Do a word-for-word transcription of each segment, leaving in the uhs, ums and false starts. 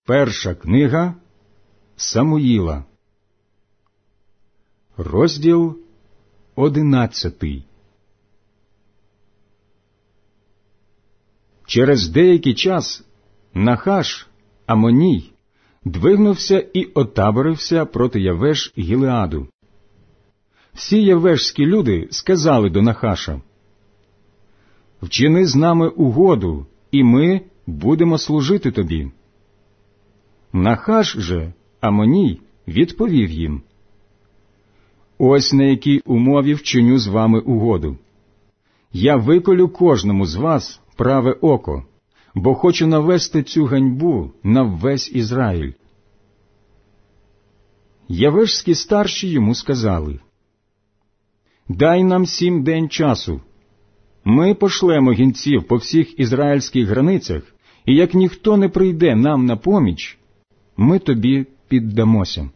Перша книга Самуїла, розділ одинадцятий. Через деякий час Нахаш, Амоній, двигнувся і отаборився проти Явеш Гілеаду. Всі явешські люди сказали до Нахаша: «Вчини з нами угоду, і ми будемо служити тобі». Нахаш же, Амоній, відповів їм: «Ось на якій умові вчиню з вами угоду. Я виколю кожному з вас праве око, бо хочу навести цю ганьбу на весь Ізраїль». Явешські старші йому сказали: «Дай нам сім день часу. Ми пошлемо гінців по всіх ізраїльських границях, і як ніхто не прийде нам на поміч, ми тобі піддамося».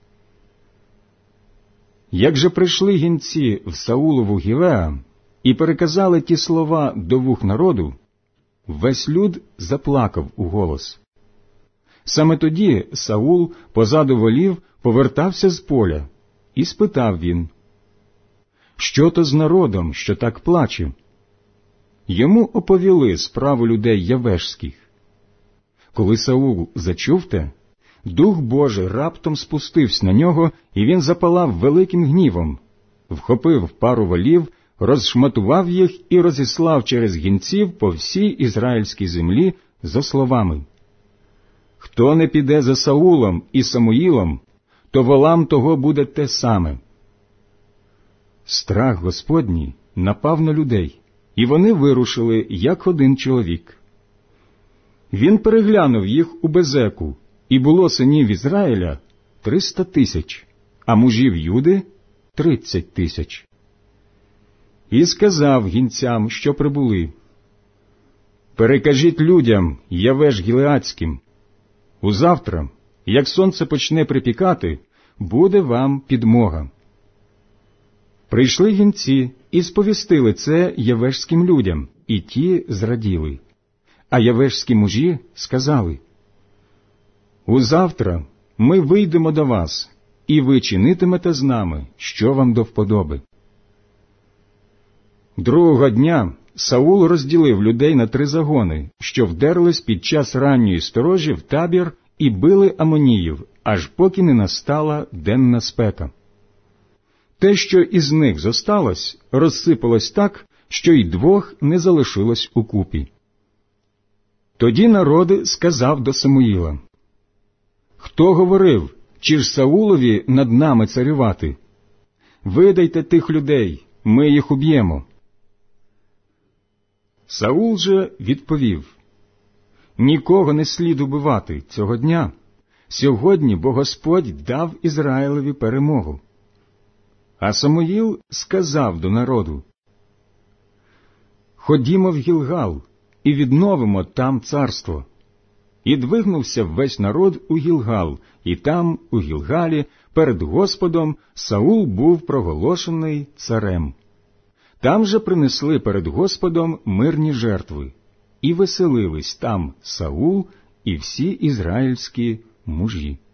Як же прийшли гінці в Саулову Гілеа і переказали ті слова до вух народу, весь люд заплакав уголос. Саме тоді Саул позаду волів повертався з поля, і спитав він: «Що то з народом, що так плаче?» Йому оповіли справу людей явешських. Коли Саул зачув те, Дух Божий раптом спустився на нього, і він запалав великим гнівом, вхопив пару волів, розшматував їх і розіслав через гінців по всій ізраїльській землі зо словами: «Хто не піде за Саулом і Самуїлом, то волам того буде те саме». Страх Господній напав на людей, і вони вирушили, як один чоловік. Він переглянув їх у Безеку, і було синів Ізраїля триста тисяч, а мужів Юди – тридцять тисяч. І сказав гінцям, що прибули: «Перекажіть людям Явеш Гілеадським: узавтра, як сонце почне припікати, буде вам підмога». Прийшли гінці і сповістили це явешським людям, і ті зраділи. А явешські мужі сказали: «Узавтра ми вийдемо до вас, і ви чинитимете з нами, що вам до вподоби». Другого дня Саул розділив людей на три загони, що вдерлись під час ранньої сторожі в табір і били амоніїв, аж поки не настала денна спека. Те, що із них зосталось, розсипалось так, що й двох не залишилось укупі. Тоді народ сказав до Самуїла: «Хто говорив, чи ж Саулові над нами царювати? Видайте тих людей, ми їх уб'ємо». Саул же відповів: «Нікого не слід убивати цього дня. Сьогодні бо Господь дав Ізраїлеві перемогу». А Самуїл сказав до народу: «Ходімо в Гілгал і відновимо там царство». І двигнувся весь народ у Гілгал, і там, у Гілгалі, перед Господом, Саул був проголошений царем. Там же принесли перед Господом мирні жертви, і веселились там Саул і всі ізраїльські мужі.